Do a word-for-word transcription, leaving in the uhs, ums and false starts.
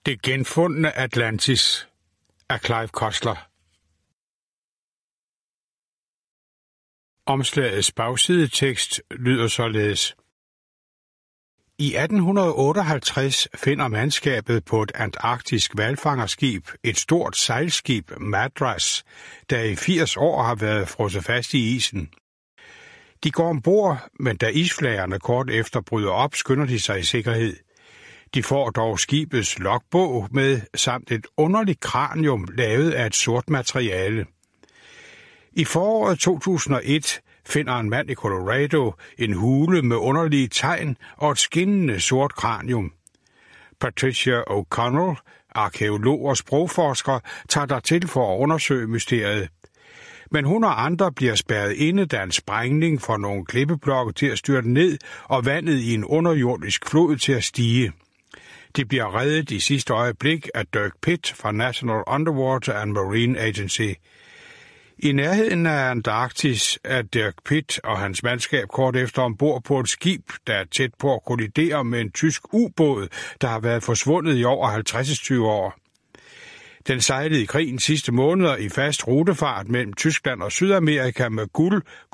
Det genfundne Atlantis af Clive Cussler. Omslagets bagsidetekst lyder således. I atten otteoghalvtreds finder mandskabet på et antarktisk hvalfangerskib et stort sejlskib, Madras, der i firs år har været frosset fast i isen. De går ombord, men da isflagerne kort efter bryder op, skynder de sig i sikkerhed. De får dog skibets logbog med, samt et underligt kranium lavet af et sort materiale. I foråret to tusind og et finder en mand i Colorado en hule med underlige tegn og et skinnende sort kranium. Patricia O'Connell, arkæolog og sprogforsker, tager dertil for at undersøge mysteriet. Men hun og andre bliver spærret inde, da en sprængning får nogle klippeblokke til at styrte ned og vandet i en underjordisk flod til at stige. De bliver reddet i sidste øjeblik af Dirk Pitt fra National Underwater and Marine Agency. I nærheden af Antarktis er Dirk Pitt og hans mandskab kort efter ombord på et skib, der er tæt på at kollidere med en tysk ubåd, der har været forsvundet i over halvtreds til tyve år. Den sejlede i krigens sidste måneder i fast rutefart mellem Tyskland og Sydamerika med guld,